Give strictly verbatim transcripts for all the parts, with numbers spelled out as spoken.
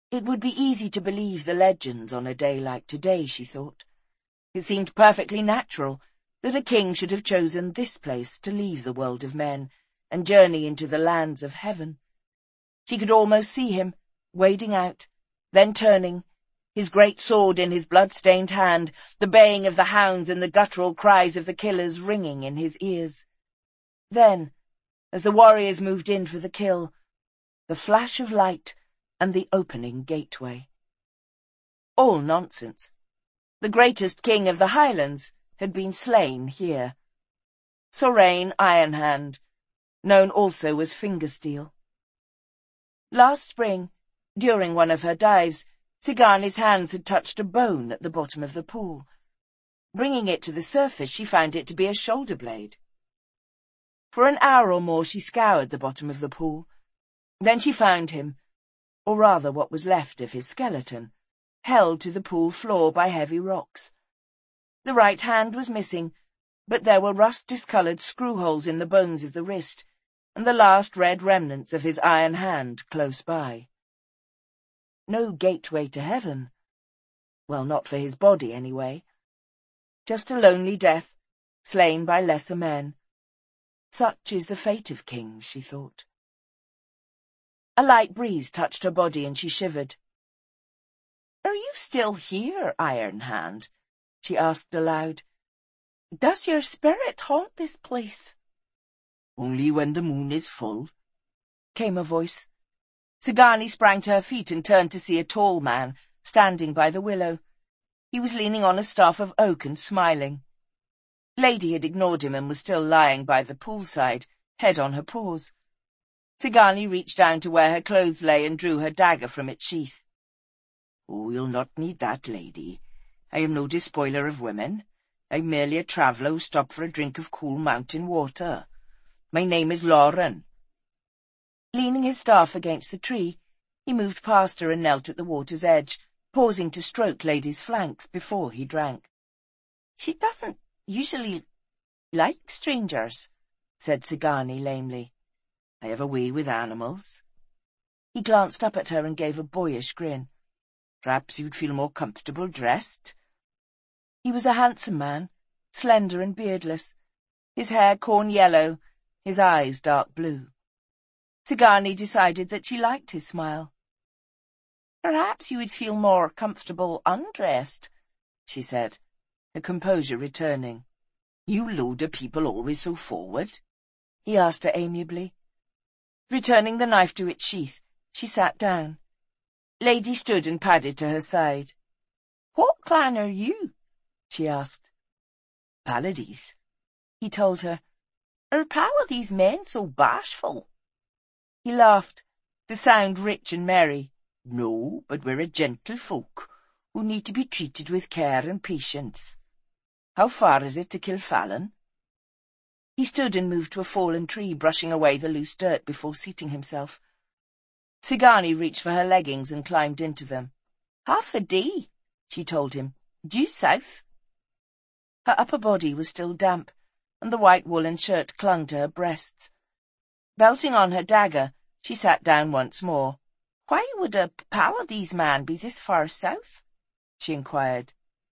It would be easy to believe the legends on a day like today, she thought. It seemed perfectly natural that a king should have chosen this place to leave the world of men and journey into the lands of heaven. She could almost see him, wading out, then turning, his great sword in his blood-stained hand, the baying of the hounds and the guttural cries of the killers ringing in his ears. Then, as the warriors moved in for the kill, the flash of light and the opening gateway. All nonsense. The greatest king of the Highlands had been slain here. Sorain Ironhand, known also as Fingersteel. Last spring, during one of her dives, Sigarni's hands had touched a bone at the bottom of the pool. Bringing it to the surface, she found it to be a shoulder blade. For an hour or more she scoured the bottom of the pool. Then she found him, or rather what was left of his skeleton, held to the pool floor by heavy rocks. The right hand was missing, but there were rust-discoloured screw-holes in the bones of the wrist, and the last red remnants of his iron hand close by. No gateway to heaven. Well, not for his body, anyway. Just a lonely death, slain by lesser men. Such is the fate of kings, she thought. A light breeze touched her body, and she shivered. "Are you still here, Iron Hand?" she asked aloud. "Does your spirit haunt this place?" "Only when the moon is full," came a voice. Sigarni sprang to her feet and turned to see a tall man standing by the willow. He was leaning on a staff of oak and smiling. Lady had ignored him and was still lying by the poolside, head on her paws. Sigarni reached down to where her clothes lay and drew her dagger from its sheath. "Oh, you'll not need that, lady. I am no despoiler of women. I'm merely a traveller who stopped for a drink of cool mountain water. My name is Lauren." Leaning his staff against the tree, he moved past her and knelt at the water's edge, pausing to stroke Lady's flanks before he drank. "She doesn't usually like strangers," said Sigarni lamely. "I have a way with animals." He glanced up at her and gave a boyish grin. "Perhaps you'd feel more comfortable dressed." He was a handsome man, slender and beardless, his hair corn yellow, his eyes dark blue. Sigarni decided that she liked his smile. "Perhaps you would feel more comfortable undressed," she said, her composure returning. "You load of people always so forward?" he asked her amiably. Returning the knife to its sheath, she sat down. Lady stood and padded to her side. "What clan are you?" she asked. "Pallades," he told her. "Are Pallades men so bashful?" He laughed, the sound rich and merry. "No, but we're a gentle folk, who need to be treated with care and patience. How far is it to Kilfallen?" He stood and moved to a fallen tree, brushing away the loose dirt before seating himself. Sigarni reached for her leggings and climbed into them. "Half a day," she told him. "Due south." Her upper body was still damp, and the white woolen shirt clung to her breasts. Belting on her dagger, she sat down once more. "Why would a Pallades man be this far south?" she inquired.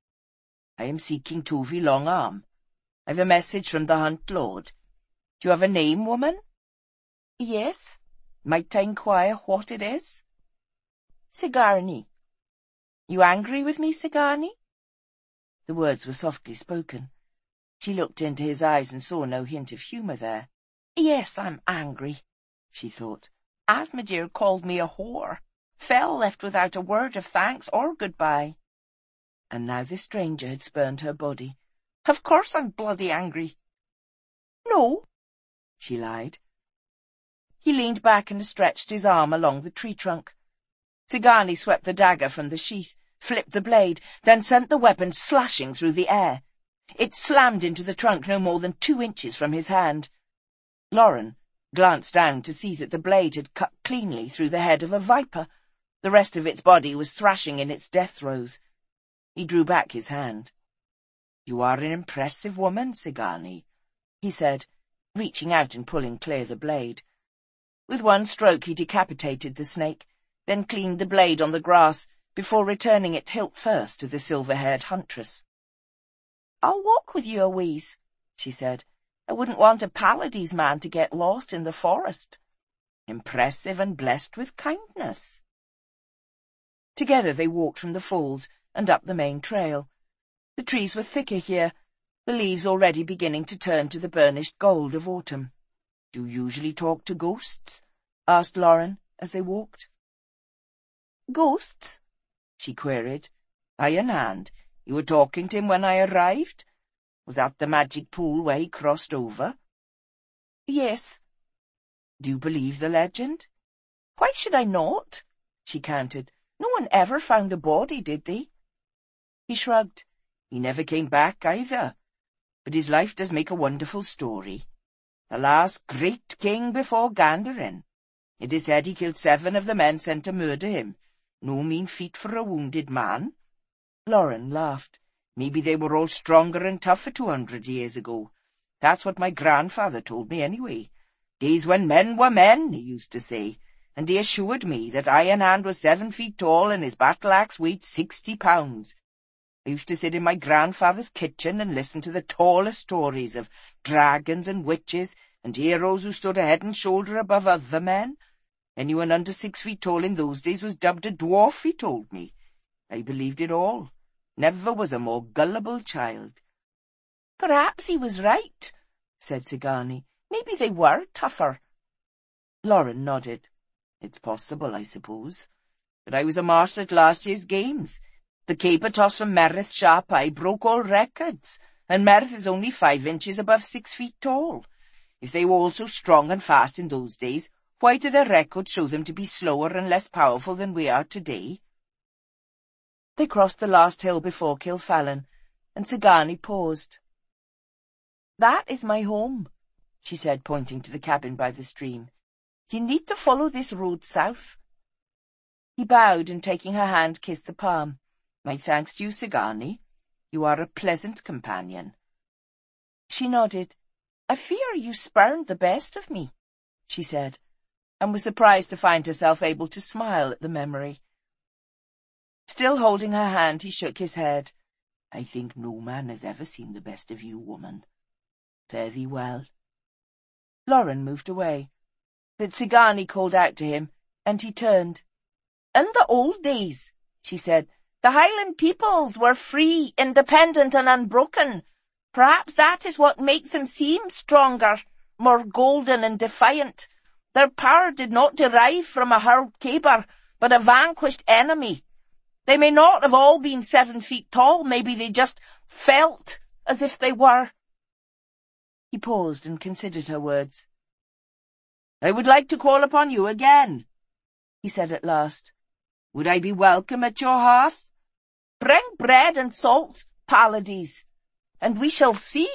"I am seeking Tovi Longarm. I've a message from the Hunt Lord. Do you have a name, woman?" "Yes." "Might I inquire what it is?" "Sigarni." "You angry with me, Sigarni?" The words were softly spoken. She looked into his eyes and saw no hint of humour there. "Yes, I'm angry," she thought. "Asmodee called me a whore. Fell left without a word of thanks or goodbye." And now this stranger had spurned her body. "Of course I'm bloody angry." "No," she lied. He leaned back and stretched his arm along the tree trunk. Sigarni swept the dagger from the sheath, flipped the blade, then sent the weapon slashing through the air. It slammed into the trunk no more than two inches from his hand. Lauren glanced down to see that the blade had cut cleanly through the head of a viper. The rest of its body was thrashing in its death throes. He drew back his hand. "You are an impressive woman, Sigarni," he said, reaching out and pulling clear the blade. With one stroke he decapitated the snake, then cleaned the blade on the grass before returning it hilt first to the silver-haired huntress. "I'll walk with you a ways," she said. "I wouldn't want a Pallades man to get lost in the forest." "Impressive and blessed with kindness." Together they walked from the falls and up the main trail. The trees were thicker here, the leaves already beginning to turn to the burnished gold of autumn. "Do you usually talk to ghosts?" asked Lauren as they walked. "Ghosts?" she queried. "Eye in hand. You were talking to him when I arrived? Was that the magic pool where he crossed over?" "Yes." "Do you believe the legend?" "Why should I not?" she countered. "No one ever found a body, did they?" He shrugged. "He never came back either. But his life does make a wonderful story. The last great king before Gandarin. It is said he killed seven of the men sent to murder him. No mean feat for a wounded man." Lauren laughed. "Maybe they were all stronger and tougher two hundred years ago. That's what my grandfather told me anyway. Days when men were men, he used to say, and he assured me that Iron Hand was seven feet tall and his battle-axe weighed sixty pounds. I used to sit in my grandfather's kitchen and listen to the tallest stories of dragons and witches and heroes who stood a head and shoulder above other men. Anyone under six feet tall in those days was dubbed a dwarf, he told me. I believed it all. Never was a more gullible child." "Perhaps he was right," said Sigani. "Maybe they were tougher." Lauren nodded. "It's possible, I suppose. But I was a marshal at last year's games. The caper toss from Merith Sharp Eye broke all records, and Merith is only five inches above six feet tall. If they were all so strong and fast in those days, why do their records show them to be slower and less powerful than we are today?" They crossed the last hill before Kilfallen, and Sigani paused. "That is my home," she said, pointing to the cabin by the stream. "You need to follow this road south." He bowed and, taking her hand, kissed the palm. "My thanks to you, Sigani. You are a pleasant companion." She nodded. "I fear you spurned the best of me," she said, and was surprised to find herself able to smile at the memory. Still holding her hand, he shook his head. "I think no man has ever seen the best of you, woman. Fare thee well." Lauren moved away. But Sigani called out to him, and he turned. "In the old days," she said, "the Highland peoples were free, independent, and unbroken. Perhaps that is what makes them seem stronger, more golden and defiant. Their power did not derive from a hurled caber, but a vanquished enemy. They may not have all been seven feet tall, maybe they just felt as if they were." He paused and considered her words. "I would like to call upon you again," he said at last. "Would I be welcome at your hearth?" "Bring bread and salt, Pallades, and we shall see."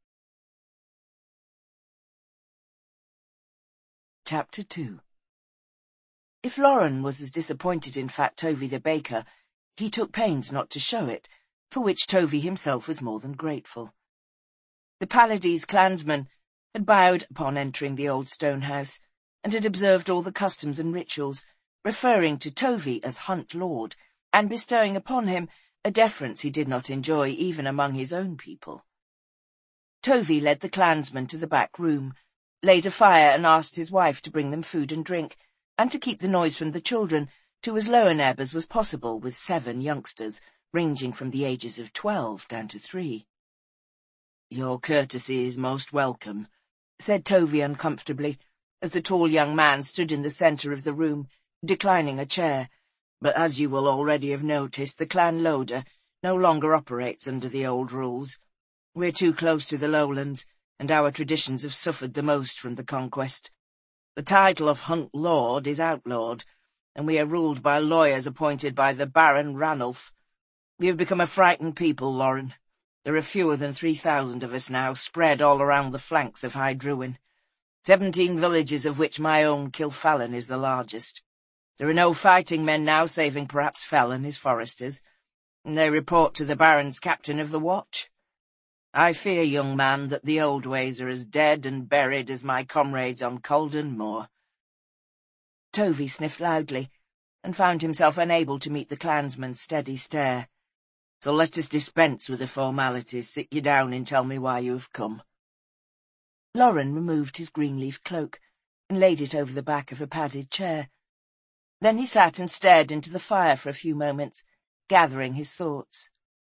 Chapter two. If Lauren was as disappointed in fat Tovey the baker, he took pains not to show it, for which Tovey himself was more than grateful. The Pallades clansmen had bowed upon entering the old stone house, and had observed all the customs and rituals, referring to Tovey as Hunt Lord, and bestowing upon him a deference he did not enjoy even among his own people. Tovey led the clansmen to the back room, laid a fire and asked his wife to bring them food and drink, and to keep the noise from the children to as low an ebb as was possible with seven youngsters, ranging from the ages of twelve down to three. "Your courtesy is most welcome," said Tovey uncomfortably, as the tall young man stood in the centre of the room, declining a chair. "But as you will already have noticed, the clan Loda no longer operates under the old rules. We're too close to the lowlands, and our traditions have suffered the most from the conquest. The title of Hunt Lord is outlawed, and we are ruled by lawyers appointed by the Baron Ranulf. We have become a frightened people, Lauren. There are fewer than three thousand of us now, spread all around the flanks of High Druin, seventeen villages of which my own Kilfallen is the largest. There are no fighting men now, saving perhaps Fell and his foresters, and they report to the Baron's captain of the watch. I fear, young man, that the old ways are as dead and buried as my comrades on Colden Moor." Tovey sniffed loudly, and found himself unable to meet the clansman's steady stare. "So let us dispense with the formalities. Sit you down and tell me why you have come." Loren removed his green-leaf cloak and laid it over the back of a padded chair. Then he sat and stared into the fire for a few moments, gathering his thoughts.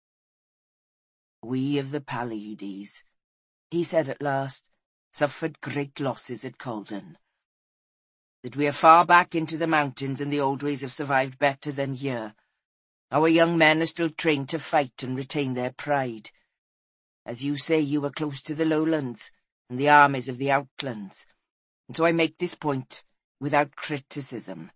"We of the Palides," he said at last, "suffered great losses at Culloden. That we are far back into the mountains and the old ways have survived better than here. Our young men are still trained to fight and retain their pride. As you say, you were close to the lowlands and the armies of the outlands, and so I make this point without criticism.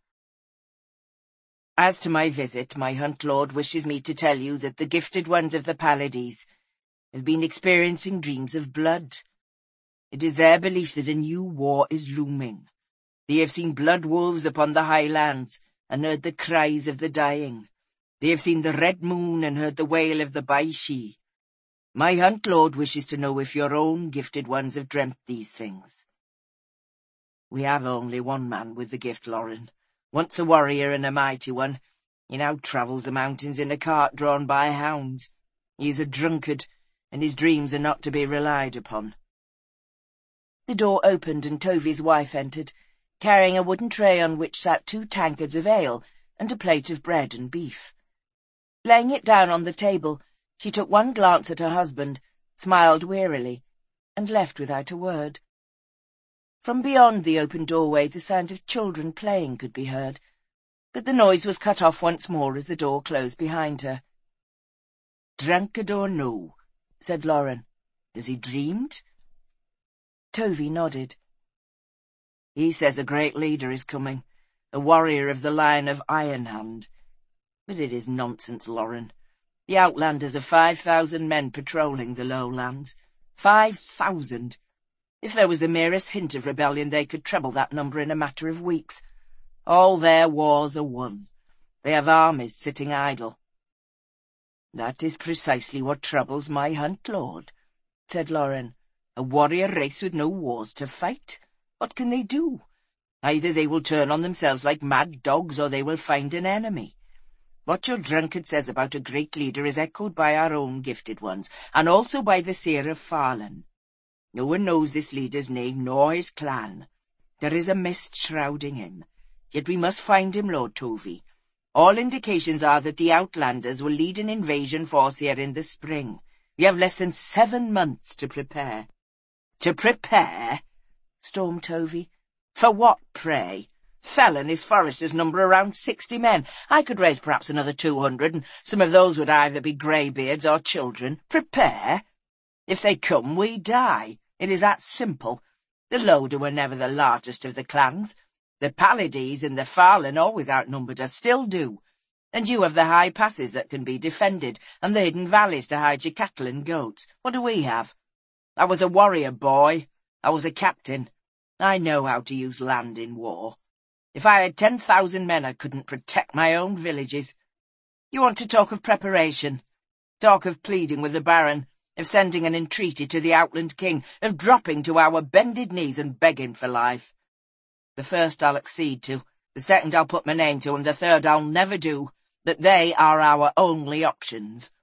As to my visit, my Hunt Lord wishes me to tell you that the gifted ones of the Palides have been experiencing dreams of blood. It is their belief that a new war is looming. They have seen blood wolves upon the highlands and heard the cries of the dying. They have seen the red moon and heard the wail of the Banshee. My Hunt Lord wishes to know if your own gifted ones have dreamt these things." "We have only one man with the gift, Loren. Once a warrior and a mighty one. He now travels the mountains in a cart drawn by hounds. He is a drunkard, and his dreams are not to be relied upon." The door opened and Tovy's wife entered, carrying a wooden tray on which sat two tankards of ale and a plate of bread and beef. Laying it down on the table, she took one glance at her husband, smiled wearily, and left without a word. From beyond the open doorway the sound of children playing could be heard, but the noise was cut off once more as the door closed behind her. "Drunkard or no," said Loren, "has he dreamed?" Tovy nodded. "He says a great leader is coming, a warrior of the line of Ironhand. But it is nonsense, Loren. The Outlanders have five thousand men patrolling the lowlands. Five thousand! If there was the merest hint of rebellion, they could treble that number in a matter of weeks. All their wars are won. They have armies sitting idle." "That is precisely what troubles my Hunt Lord," said Loren. "A warrior race with no wars to fight. What can they do? Either they will turn on themselves like mad dogs, or they will find an enemy. What your drunkard says about a great leader is echoed by our own gifted ones, and also by the seer of Farlan. No one knows this leader's name nor his clan. There is a mist shrouding him. Yet we must find him, Lord Tovy. All indications are that the Outlanders will lead an invasion force here in the spring. We have less than seven months to prepare." "To prepare?" stormed Tovy. "For what, pray? Fell and his foresters number around sixty men. I could raise perhaps another two hundred, and some of those would either be greybeards or children. Prepare? If they come, we die. It is that simple. The Loda were never the largest of the clans. The Palides and the Farlan always outnumbered us, still do. And you have the high passes that can be defended, and the hidden valleys to hide your cattle and goats. What do we have? I was a warrior, boy. I was a captain. I know how to use land in war. If I had ten thousand men, I couldn't protect my own villages. You want to talk of preparation? Talk of pleading with the Baron, of sending an entreaty to the Outland King, of dropping to our bended knees and begging for life. The first I'll accede to, the second I'll put my name to, and the third I'll never do. That they are our only options."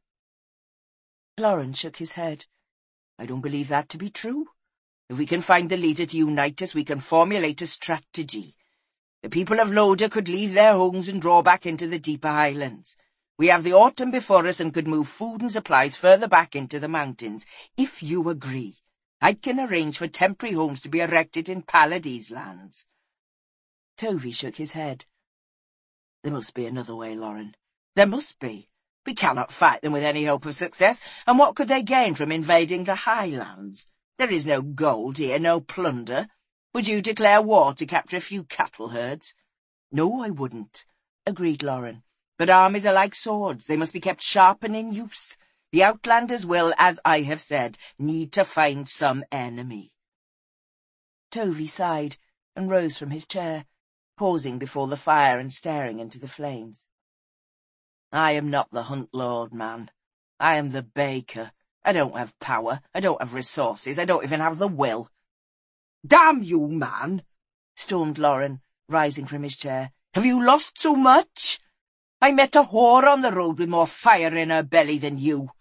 Loren shook his head. "I don't believe that to be true. If we can find the leader to unite us, we can formulate a strategy. The people of Loda could leave their homes and draw back into the deeper highlands. We have the autumn before us and could move food and supplies further back into the mountains. If you agree, I can arrange for temporary homes to be erected in Palides lands." Tovy shook his head. "There must be another way, Loren. There must be. We cannot fight them with any hope of success, and what could they gain from invading the highlands? There is no gold here, no plunder. Would you declare war to capture a few cattle herds?" "No, I wouldn't," agreed Loren. "But armies are like swords. They must be kept sharp and in use. The Outlanders will, as I have said, need to find some enemy." Tovy sighed and rose from his chair, pausing before the fire and staring into the flames. "I am not the Hunt Lord, man. I am the baker. I don't have power. I don't have resources. I don't even have the will." "Damn you, man!" stormed Loren, rising from his chair. Have you lost so much? I met a whore on the road with more fire in her belly than you.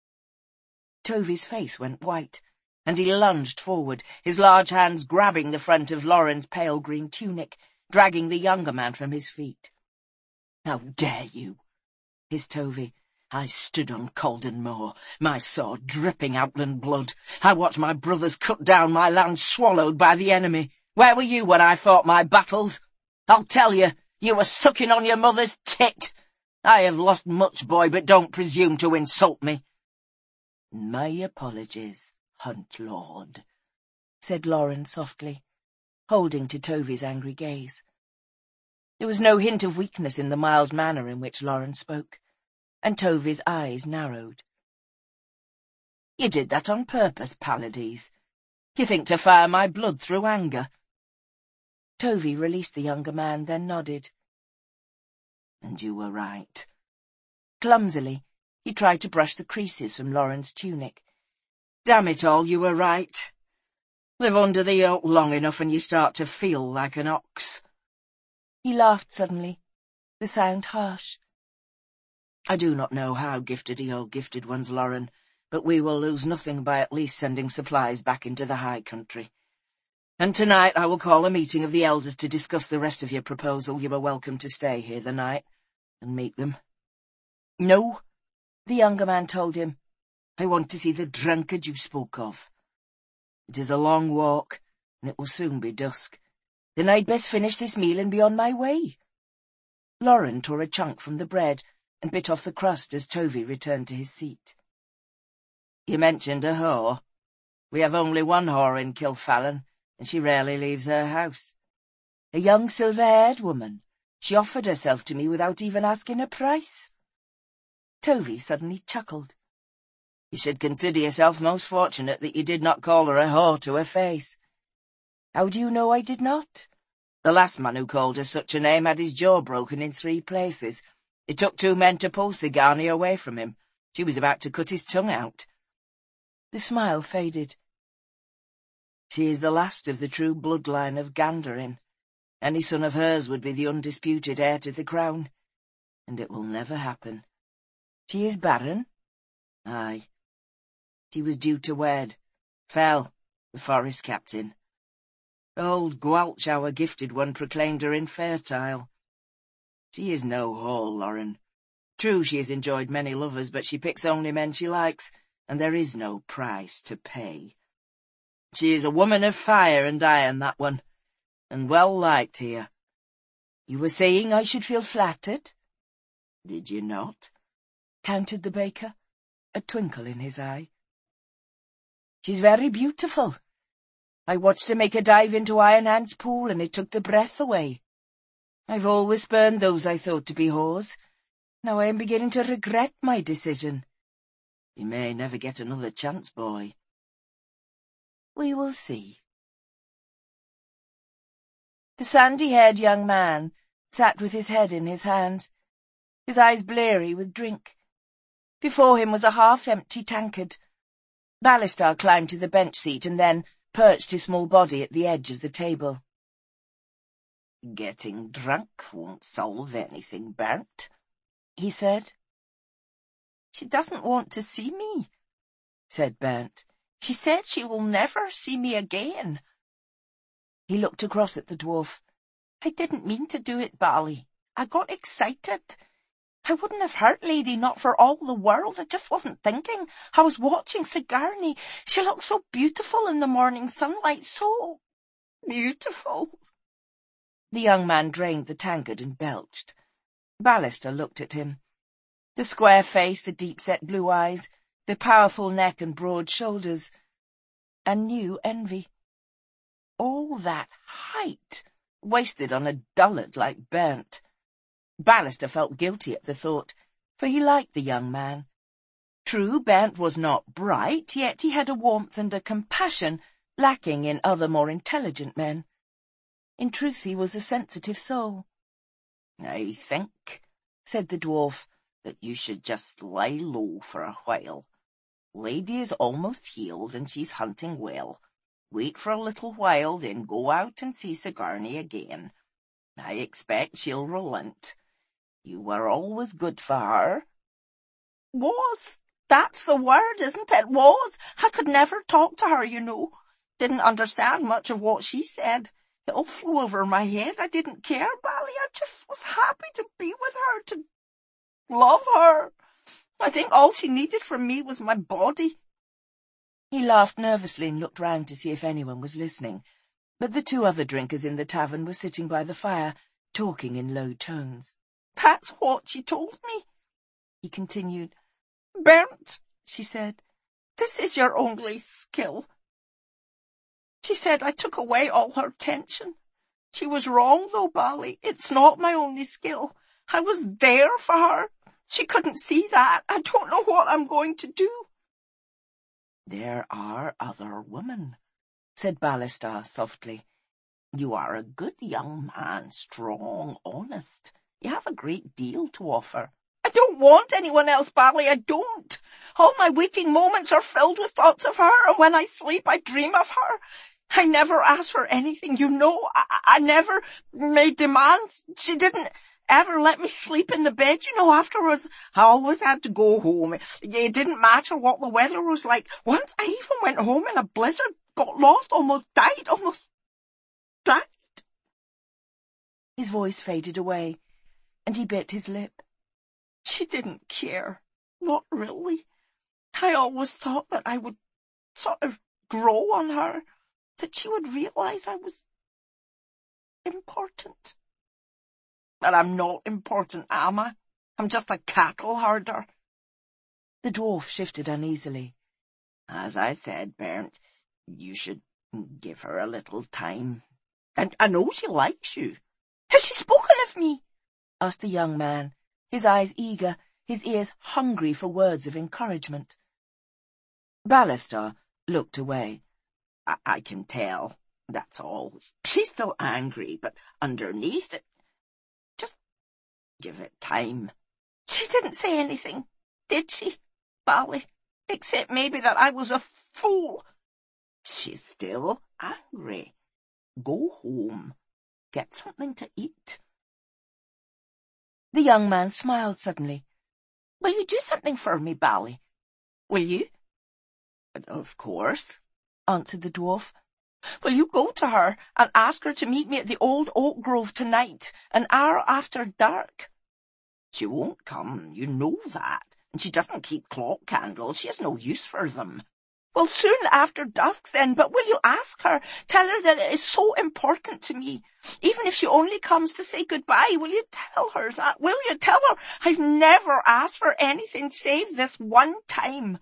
Tovy's face went white, and he lunged forward, his large hands grabbing the front of Lauren's pale green tunic, dragging the younger man from his feet. "How dare you?" hissed Tovy. "I stood on Caldon Moor, my sword dripping outland blood. I watched my brothers cut down, my land swallowed by the enemy. Where were you when I fought my battles? I'll tell you, you were sucking on your mother's tit. I have lost much, boy, but don't presume to insult me." "My apologies, Hunt Lord," said Lauren softly, holding to Tovy's angry gaze. There was no hint of weakness in the mild manner in which Lauren spoke, and Tovy's eyes narrowed. "You did that on purpose, Pallades. You think to fire my blood through anger?" Tovy released the younger man, then nodded. "And you were right." Clumsily, he tried to brush the creases from Lauren's tunic. "Damn it all, you were right. Live under the yoke long enough and you start to feel like an ox." He laughed suddenly, the sound harsh. "I do not know how gifted the old gifted ones, Lauren, but we will lose nothing by at least sending supplies back into the high country. And tonight I will call a meeting of the elders to discuss the rest of your proposal. You are welcome to stay here the night and meet them." "No," the younger man told him. "I want to see the drunkard you spoke of. It is a long walk, and it will soon be dusk. Then I'd best finish this meal and be on my way." Lauren tore a chunk from the bread and bit off the crust as Tovy returned to his seat. "You mentioned a whore. We have only one whore in Kilfallen, and she rarely leaves her house." "A young silver-haired woman. She offered herself to me without even asking a price." Tovy suddenly chuckled. "You should consider yourself most fortunate that you did not call her a whore to her face." "How do you know I did not?" "The last man who called her such a name had his jaw broken in three places. It took two men to pull Sigarni away from him. She was about to cut his tongue out." The smile faded. "She is the last of the true bloodline of Gandarin. Any son of hers would be the undisputed heir to the crown. And it will never happen." "She is barren?" "Aye. She was due to wed. Fell, the forest captain. Old Gwalch, our gifted one, proclaimed her infertile. She is no whore, Lauren. True, she has enjoyed many lovers, but she picks only men she likes, and there is no price to pay. She is a woman of fire and iron, that one, and well liked here." "You were saying I should feel flattered?" "Did you not?" countered the baker, a twinkle in his eye. "She's very beautiful. I watched her make a dive into Iron Ant's pool, and it took the breath away. I've always spurned those I thought to be whores. Now I am beginning to regret my decision." "You may never get another chance, boy." "We will see." The sandy-haired young man sat with his head in his hands, his eyes bleary with drink. Before him was a half-empty tankard. Ballister climbed to the bench seat and then perched his small body at the edge of the table. "Getting drunk won't solve anything, Bernt," he said. "She doesn't want to see me," said Bernt. "She said she will never see me again." He looked across at the dwarf. "I didn't mean to do it, Bally. I got excited. I wouldn't have hurt Lady, not for all the world. I just wasn't thinking. I was watching Sigarni. She looked so beautiful in the morning sunlight, so beautiful." The young man drained the tankard and belched. Ballister looked at him. The square face, the deep-set blue eyes, the powerful neck and broad shoulders. A new envy. All that height, wasted on a dullard like Bernt. Ballister felt guilty at the thought, for he liked the young man. True, Bernt was not bright, yet he had a warmth and a compassion lacking in other more intelligent men. In truth, he was a sensitive soul. "I think," said the dwarf, "that you should just lie low for a while. Lady is almost healed, and she's hunting well. Wait for a little while, then go out and see Sigarni again. I expect she'll relent. You were always good for her. Was. That's the word, isn't it? Was. I could never talk to her, you know. Didn't understand much of what she said. It all flew over my head. I didn't care, Bally. I just was happy to be with her, to love her. I think all she needed from me was my body. He laughed nervously and looked round to see if anyone was listening, but the two other drinkers in the tavern were sitting by the fire, talking in low tones. That's what she told me, he continued. Bernd, she said, this is your only skill. She said I took away all her tension. She was wrong, though, Bally. It's not my only skill. I was there for her. She couldn't see that. I don't know what I'm going to do. There are other women, said Ballistar softly. You are a good young man, strong, honest. You have a great deal to offer. I don't want anyone else, Bally, I don't. All my waking moments are filled with thoughts of her, and when I sleep I dream of her. I never asked for anything, you know. I, I never made demands. She didn't ever let me sleep in the bed, you know. Afterwards, I always had to go home. It didn't matter what the weather was like. Once I even went home in a blizzard, got lost, almost died, almost died. His voice faded away, and he bit his lip. She didn't care. Not really. I always thought that I would sort of grow on her, that she would realize I was important. But I'm not important, am I? I'm just a cattle herder. The dwarf shifted uneasily. As I said, Bernd, you should give her a little time. And I know she likes you. Has she spoken of me? Asked the young man, his eyes eager, his ears hungry for words of encouragement. Ballistar looked away. I, I can tell, that's all. She's still angry, but underneath it, just give it time. She didn't say anything, did she, Bally? Except maybe that I was a fool. She's still angry. Go home. Get something to eat. The young man smiled suddenly. Will you do something for me, Bally? Will you? Of course, answered the dwarf. Will you go to her and ask her to meet me at the old oak grove tonight, an hour after dark? She won't come, you know that, and she doesn't keep clock candles. She has no use for them. Well, soon after dusk then, but will you ask her? Tell her that it is so important to me. Even if she only comes to say goodbye, will you tell her that? Will you tell her I've never asked for anything save this one time?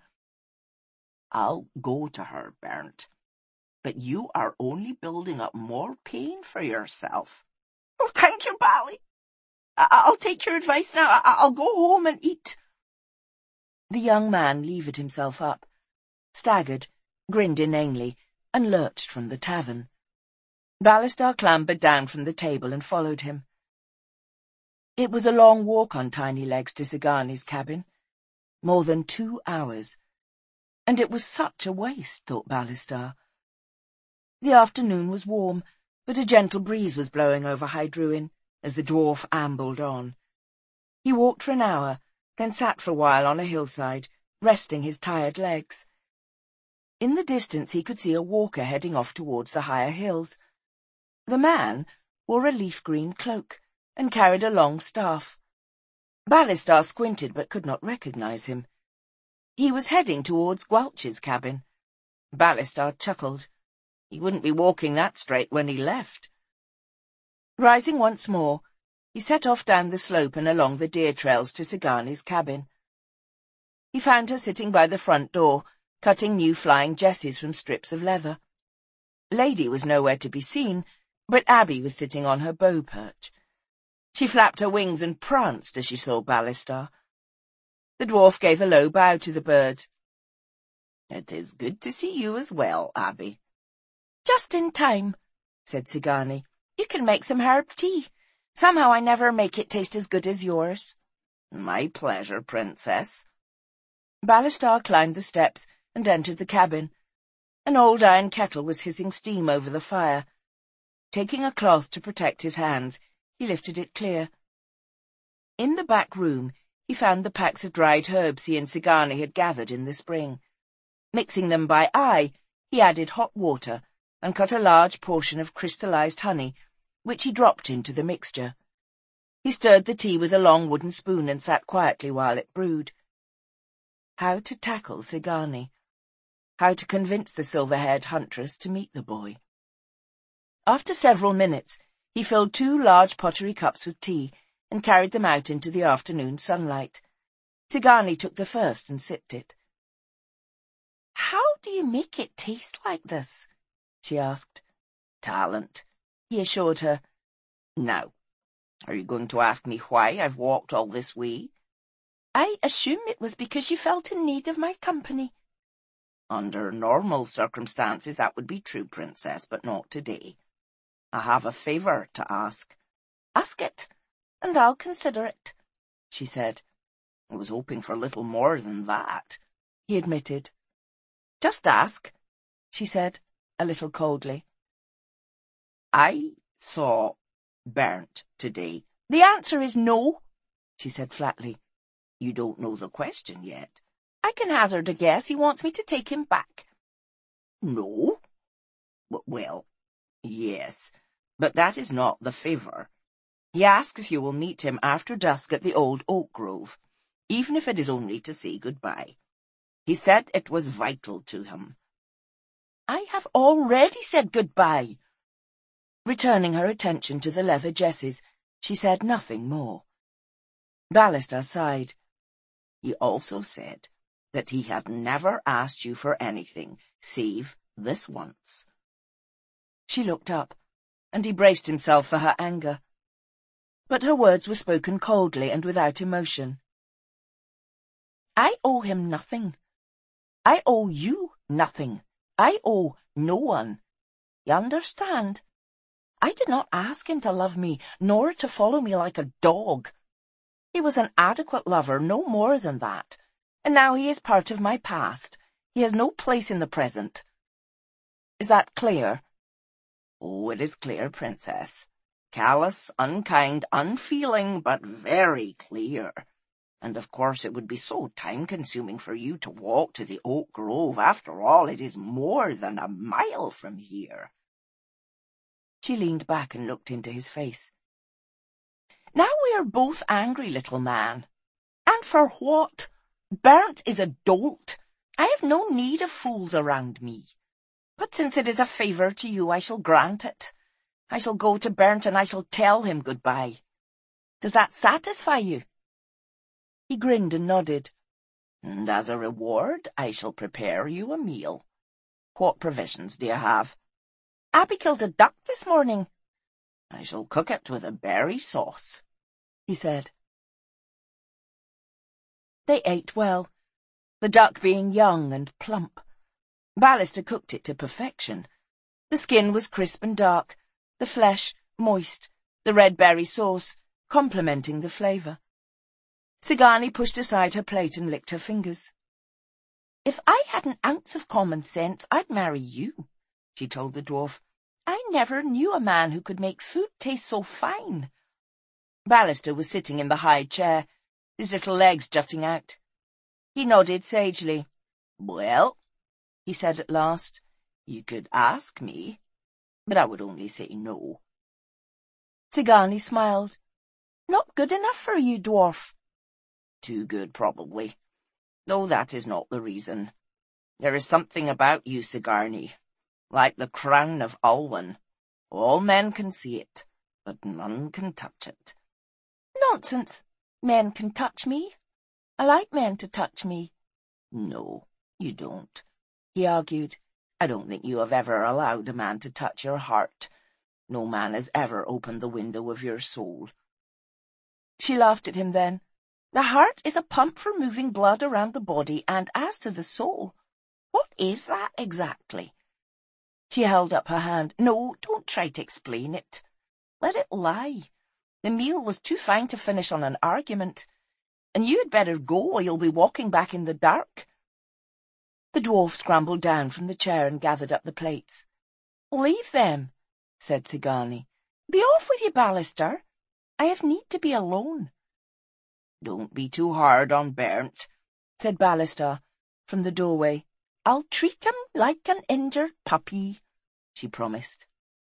I'll go to her, Bernd, but you are only building up more pain for yourself. Oh, thank you, Bally. I- I'll take your advice now. I- I'll go home and eat. The young man levered himself up, staggered, grinned inanely, and lurched from the tavern. Ballistar clambered down from the table and followed him. It was a long walk on tiny legs to Sigarni's cabin, more than two hours, and it was such a waste, thought Ballistar. The afternoon was warm, but a gentle breeze was blowing over Heidruin as the dwarf ambled on. He walked for an hour, then sat for a while on a hillside, resting his tired legs. In the distance he could see a walker heading off towards the higher hills. The man wore a leaf-green cloak and carried a long staff. Ballistar squinted but could not recognize him. He was heading towards Gwalch's cabin. Ballistar chuckled. He wouldn't be walking that straight when he left. Rising once more, he set off down the slope and along the deer trails to Sigarni's cabin. He found her sitting by the front door, cutting new flying jesses from strips of leather. Lady was nowhere to be seen, but Abby was sitting on her bow perch. She flapped her wings and pranced as she saw Ballistar. The dwarf gave a low bow to the bird. It is good to see you as well, Abby. Just in time, said Sigarni. You can make some herb tea. Somehow I never make it taste as good as yours. My pleasure, princess. Ballistar climbed the steps and entered the cabin. An old iron kettle was hissing steam over the fire. Taking a cloth to protect his hands, He lifted it clear. In the back room, he found the packs of dried herbs he and Sigarni had gathered in the spring. Mixing them by eye, he added hot water and cut a large portion of crystallized honey, which he dropped into the mixture. He stirred the tea with a long wooden spoon and sat quietly while it brewed. How to tackle Sigarni? How to convince the silver-haired huntress to meet the boy? After several minutes, he filled two large pottery cups with tea and carried them out into the afternoon sunlight. Sigarni took the first and sipped it. "How do you make it taste like this?" she asked. "Talent," he assured her. "Now, are you going to ask me why I've walked all this way?" "I assume it was because you felt in need of my company." "Under normal circumstances that would be true, Princess, but not today. I have a favour to ask." "Ask it, and I'll consider it," she said. "I was hoping for little more than that," he admitted. "Just ask," she said, a little coldly. "I saw Bernd today." "The answer is no," she said flatly. "You don't know the question yet." "I can hazard a guess he wants me to take him back." "No? W- well, yes, but that is not the favour. He asks if you will meet him after dusk at the old oak grove, even if it is only to say goodbye. He said it was vital to him." "I have already said goodbye." Returning her attention to the leather jesses, she said nothing more. Ballister sighed. "He also said that he had never asked you for anything, save this once." She looked up, and he braced himself for her anger. But her words were spoken coldly and without emotion. "I owe him nothing. I owe you nothing. I owe no one. You understand? I did not ask him to love me, nor to follow me like a dog. He was an adequate lover, no more than that, and now he is part of my past. He has no place in the present. Is that clear?" "Oh, it is clear, Princess. Callous, unkind, unfeeling, but very clear. And of course it would be so time-consuming for you to walk to the oak grove. After all, it is more than a mile from here." She leaned back and looked into his face. "Now we are both angry, little man. And for what? Bernd is a dolt. I have no need of fools around me. But since it is a favour to you, I shall grant it. I shall go to Bernd and I shall tell him goodbye. Does that satisfy you?" He grinned and nodded. "And as a reward, I shall prepare you a meal. What provisions do you have?" "Abby killed a duck this morning." "I shall cook it with a berry sauce," he said. They ate well, the duck being young and plump. Ballister cooked it to perfection. The skin was crisp and dark, the flesh moist, the red berry sauce complementing the flavour. Sigarni pushed aside her plate and licked her fingers. "If I had an ounce of common sense, I'd marry you," she told the dwarf. "I never knew a man who could make food taste so fine." Ballister was sitting in the high chair, his little legs jutting out. He nodded sagely. "Well," he said at last, "you could ask me, but I would only say no." Sigarni smiled. "Not good enough for you, dwarf?" "Too good, probably. Though that is not the reason. There is something about you, Sigarni, like the crown of Alwyn. All men can see it, but none can touch it." "Nonsense. Men can touch me. I like men to touch me." "No, you don't," he argued. "I don't think you have ever allowed a man to touch your heart. No man has ever opened the window of your soul." She laughed at him then. "The heart is a pump for moving blood around the body, and as to the soul, what is that exactly?" She held up her hand. "No, don't try to explain it. Let it lie. The meal was too fine to finish on an argument. And you had better go, or you'll be walking back in the dark." The dwarf scrambled down from the chair and gathered up the plates. "Leave them," said Sigarni. "Be off with you, Ballister. I have need to be alone. Don't be too hard on Bernd, said Ballister from the doorway. I'll treat him like an injured puppy, she promised.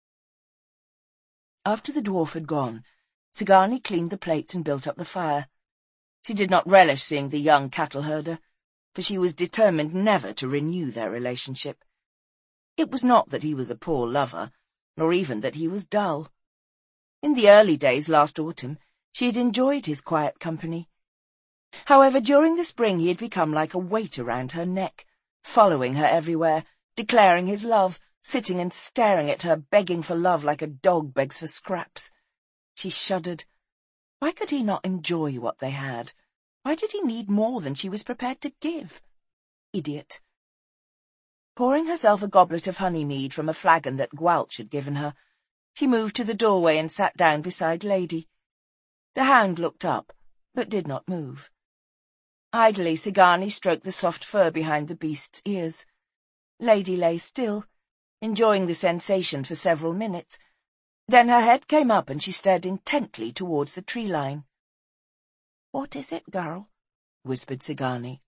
After the dwarf had gone, Sigarni cleaned the plates and built up the fire. She did not relish seeing the young cattle herder, for she was determined never to renew their relationship. It was not that he was a poor lover, nor even that he was dull. In the early days last autumn, she had enjoyed his quiet company. However, during the spring he had become like a weight around her neck, following her everywhere, declaring his love, sitting and staring at her, begging for love like a dog begs for scraps. She shuddered. Why could he not enjoy what they had? Why did he need more than she was prepared to give? Idiot. Pouring herself a goblet of honey mead from a flagon that Gwalch had given her, she moved to the doorway and sat down beside Lady. The hound looked up, but did not move. Idly, Sigarni stroked the soft fur behind the beast's ears. Lady lay still, enjoying the sensation for several minutes. Then her head came up and she stared intently towards the tree line. "What is it, girl?" whispered Sigarni.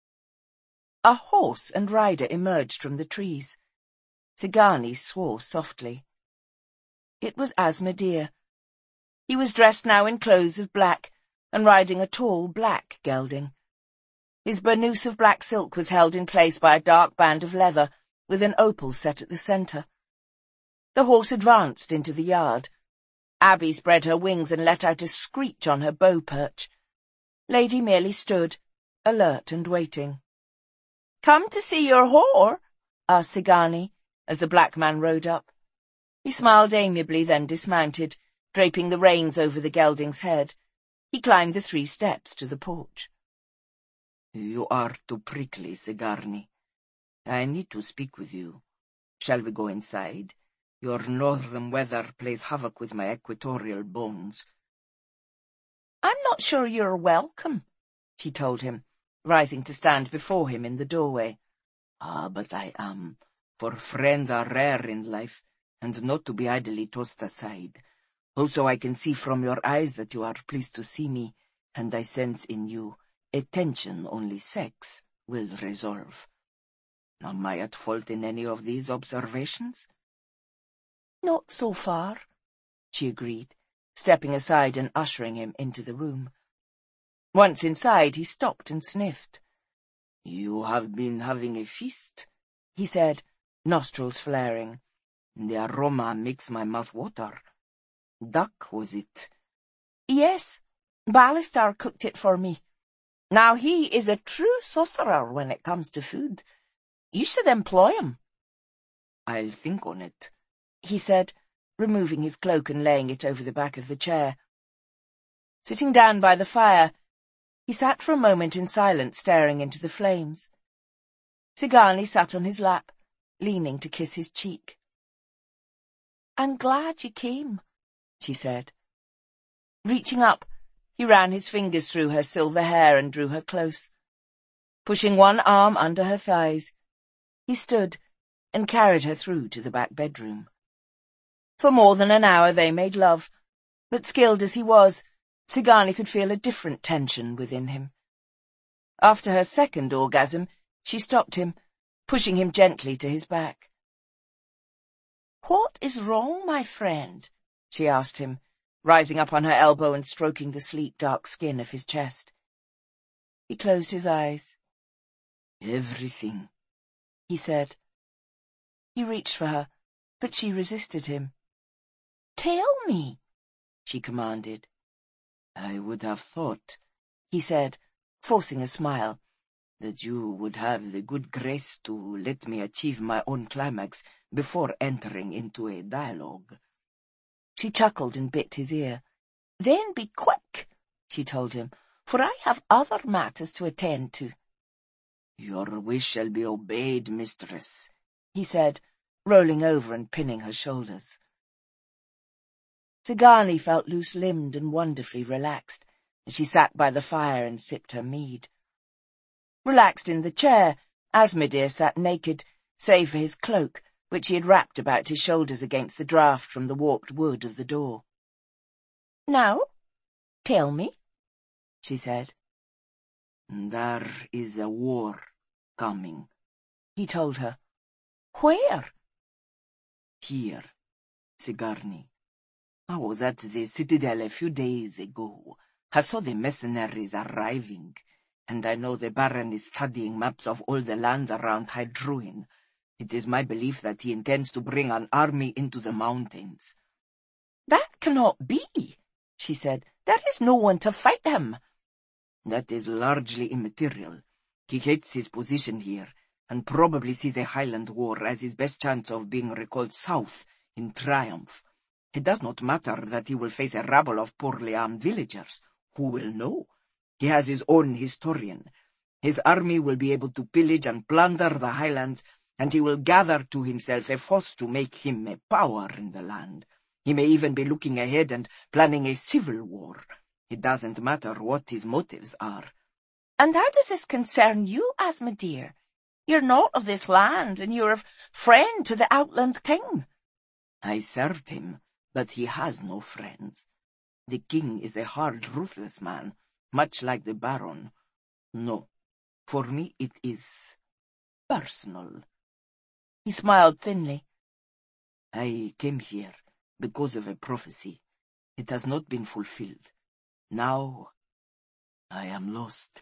A horse and rider emerged from the trees. Sigarni swore softly. It was Asmodeer. He was dressed now in clothes of black, and riding a tall black gelding. His burnous of black silk was held in place by a dark band of leather, with an opal set at the centre. The horse advanced into the yard. Abby spread her wings and let out a screech on her bow perch. Lady merely stood, alert and waiting. "Come to see your whore?" asked Sigarni, as the black man rode up. He smiled amiably, then dismounted, draping the reins over the gelding's head. He climbed the three steps to the porch. "You are too prickly, Sigarni. I need to speak with you. Shall we go inside? Your northern weather plays havoc with my equatorial bones." "I'm not sure you're welcome," she told him, rising to stand before him in the doorway. "Ah, but I am, for friends are rare in life, and not to be idly tossed aside. Also I can see from your eyes that you are pleased to see me, and I sense in you attention only sex will resolve. Am I at fault in any of these observations?" "Not so far," she agreed, stepping aside and ushering him into the room. Once inside, he stopped and sniffed. "You have been having a feast," he said, nostrils flaring. "The aroma makes my mouth water. Duck, was it?" "Yes, Ballister cooked it for me. Now he is a true sorcerer when it comes to food. You should employ him." "I'll think on it," he said, removing his cloak and laying it over the back of the chair. Sitting down by the fire, he sat for a moment in silence, staring into the flames. Sigarni sat on his lap, leaning to kiss his cheek. "I'm glad you came," she said. Reaching up, he ran his fingers through her silver hair and drew her close. Pushing one arm under her thighs, he stood and carried her through to the back bedroom. For more than an hour they made love, but skilled as he was, Sigarni could feel a different tension within him. After her second orgasm, she stopped him, pushing him gently to his back. "What is wrong, my friend?" she asked him, rising up on her elbow and stroking the sleek dark skin of his chest. He closed his eyes. "Everything," he said. He reached for her, but she resisted him. "Tell me," she commanded. "I would have thought," he said, forcing a smile, "that you would have the good grace to let me achieve my own climax before entering into a dialogue." She chuckled and bit his ear. "Then be quick," she told him, "for I have other matters to attend to." "Your wish shall be obeyed, mistress," he said, rolling over and pinning her shoulders. Sigarni felt loose-limbed and wonderfully relaxed as she sat by the fire and sipped her mead. Relaxed in the chair, Asmodeer sat naked, save for his cloak, which he had wrapped about his shoulders against the draught from the warped wood of the door. "Now, Tell me, she said. There is a war coming, he told her. Where? Here, Sigarni. I was at the citadel a few days ago. I saw the mercenaries arriving, and I know the Baron is studying maps of all the lands around Hydruin. It is my belief that he intends to bring an army into the mountains. That cannot be, she said. There is no one to fight him. That is largely immaterial. He hates his position here, and probably sees a Highland war as his best chance of being recalled south in triumph. It does not matter that he will face a rabble of poorly armed villagers. Who will know? He has his own historian. His army will be able to pillage and plunder the Highlands, and he will gather to himself a force to make him a power in the land. He may even be looking ahead and planning a civil war. It doesn't matter what his motives are. And how does this concern you, Asmodeer? You're not of this land, and you're a friend to the Outland King. I served him, but he has no friends. The king is a hard, ruthless man, much like the Baron. No, for me it is personal. He smiled thinly. I came here because of a prophecy. It has not been fulfilled. Now I am lost.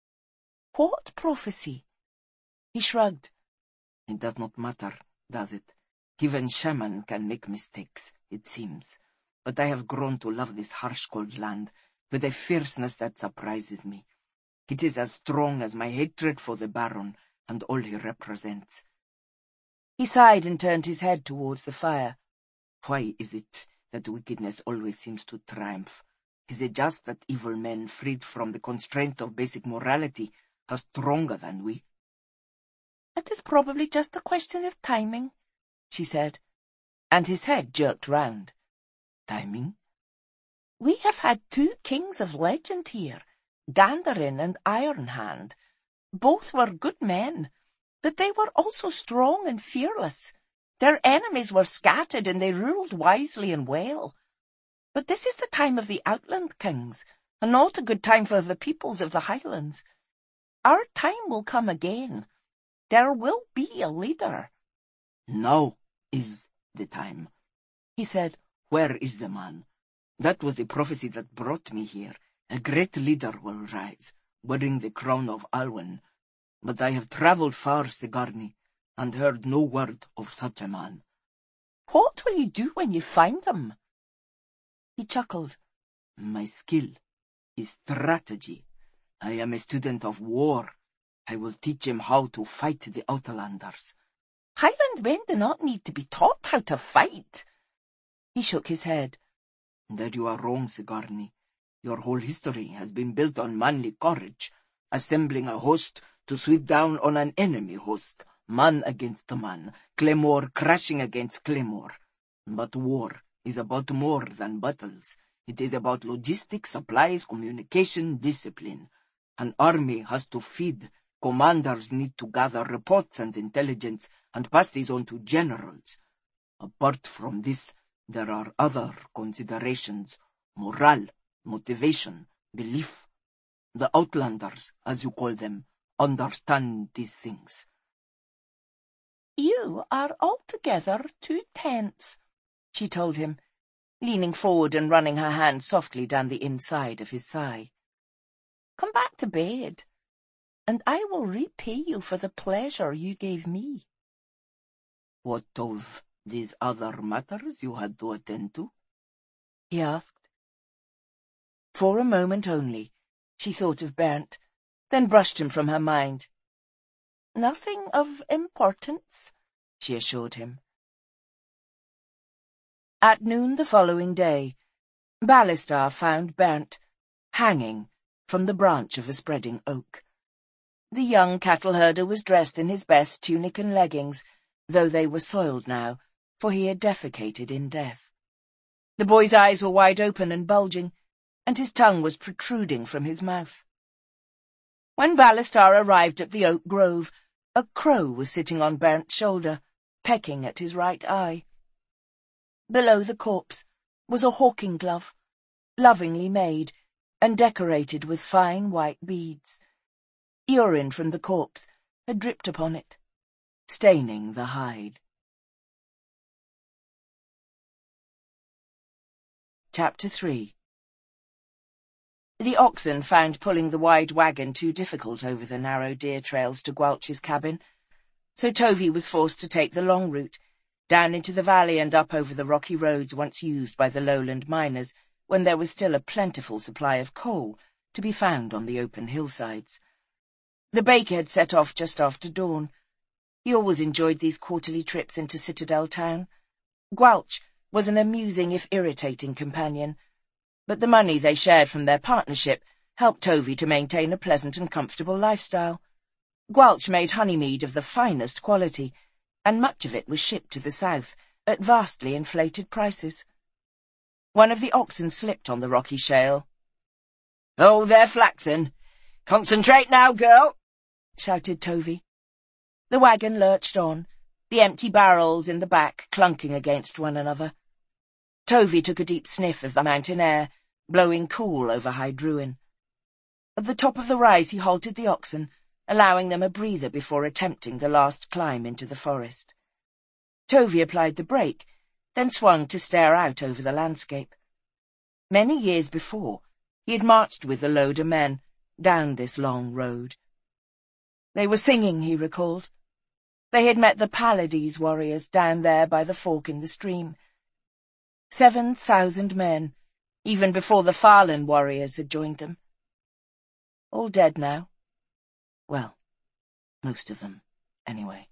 What prophecy? He shrugged. It does not matter, does it? Even shaman can make mistakes, it seems. But I have grown to love this harsh, cold land with a fierceness that surprises me. It is as strong as my hatred for the Baron and all he represents. He sighed and turned his head towards the fire. Why is it that wickedness always seems to triumph? Is it just that evil men freed from the constraints of basic morality are stronger than we? It is probably just a question of timing, she said, and his head jerked round. Timing? We have had two kings of legend here, Gandarin and Ironhand. Both were good men, but they were also strong and fearless. Their enemies were scattered, and they ruled wisely and well. But this is the time of the Outland Kings, and not a good time for the peoples of the Highlands. Our time will come again. There will be a leader. Now is the time, he said. Where is the man? That was the prophecy that brought me here. A great leader will rise, wearing the crown of Alwyn. But I have travelled far, Sigarni, and heard no word of such a man. What will you do when you find him? He chuckled. My skill is strategy. I am a student of war. I will teach him how to fight the Outlanders. Highland men do not need to be taught how to fight. He shook his head. There you are wrong, Sigarni. Your whole history has been built on manly courage, assembling a host to sweep down on an enemy host, man against man, claymore crashing against claymore. But war is about more than battles. It is about logistics, supplies, communication, discipline. An army has to feed. Commanders need to gather reports and intelligence and pass these on to generals. Apart from this, there are other considerations: morale, motivation, belief. The Outlanders, as you call them, understand these things. You are altogether too tense, she told him, leaning forward and running her hand softly down the inside of his thigh. Come back to bed, and I will repay you for the pleasure you gave me. What of these other matters you had to attend to? He asked. For a moment only, she thought of Bernd, then brushed him from her mind. Nothing of importance, she assured him. At noon the following day, Ballistar found Bernd hanging from the branch of a spreading oak. The young cattle herder was dressed in his best tunic and leggings, though they were soiled now, for he had defecated in death. The boy's eyes were wide open and bulging, and his tongue was protruding from his mouth. When Ballistar arrived at the oak grove, a crow was sitting on Bernt's shoulder, pecking at his right eye. Below the corpse was a hawking glove, lovingly made, and decorated with fine white beads. Urine from the corpse had dripped upon it, staining the hide. Chapter three. The oxen found pulling the wide wagon too difficult over the narrow deer trails to Gwalch's cabin, so Tovey was forced to take the long route, down into the valley and up over the rocky roads once used by the lowland miners, when there was still a plentiful supply of coal to be found on the open hillsides. The baker had set off just after dawn. He always enjoyed these quarterly trips into Citadel Town. Gwalch was an amusing if irritating companion, but the money they shared from their partnership helped Tovey to maintain a pleasant and comfortable lifestyle. Gwalch made honeymead of the finest quality, and much of it was shipped to the south at vastly inflated prices. One of the oxen slipped on the rocky shale. "Oh, there, Flaxen! Concentrate now, girl!" shouted Tovey. The wagon lurched on, the empty barrels in the back clunking against one another. Tovey took a deep sniff of the mountain air, blowing cool over Hyde Ruin. At the top of the rise he halted the oxen, allowing them a breather before attempting the last climb into the forest. Tovey applied the brake, then swung to stare out over the landscape. Many years before, he had marched with a load of men down this long road. They were singing, he recalled. They had met the Pallades warriors down there by the fork in the stream. Seven thousand men, even before the Farlan warriors had joined them. All dead now. Well, most of them, anyway.